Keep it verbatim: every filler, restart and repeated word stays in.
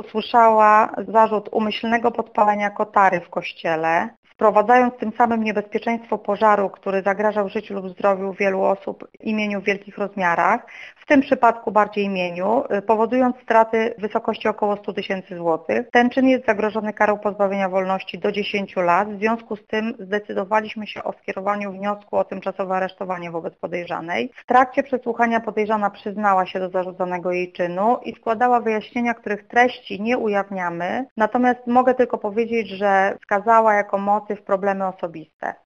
usłyszała zarzut umyślnego podpalenia kotary w kościele, wprowadzając tym samym niebezpieczeństwo pożaru, który zagrażał życiu lub zdrowiu wielu osób imieniu w wielkich rozmiarach, w tym przypadku bardziej imieniu, powodując straty w wysokości około sto tysięcy złotych. Ten czyn jest zagrożony karą pozbawienia wolności do dziesięciu lat. W związku z tym zdecydowaliśmy się o skierowaniu wniosku o tymczasowe aresztowanie wobec podejrzanej. W trakcie przesłuchania podejrzana przyznała się do zarzucanego jej czynu i składała wyjaśnienia, których treści nie ujawniamy, natomiast mogę tylko powiedzieć, że wskazała jako motyw problemy osobiste.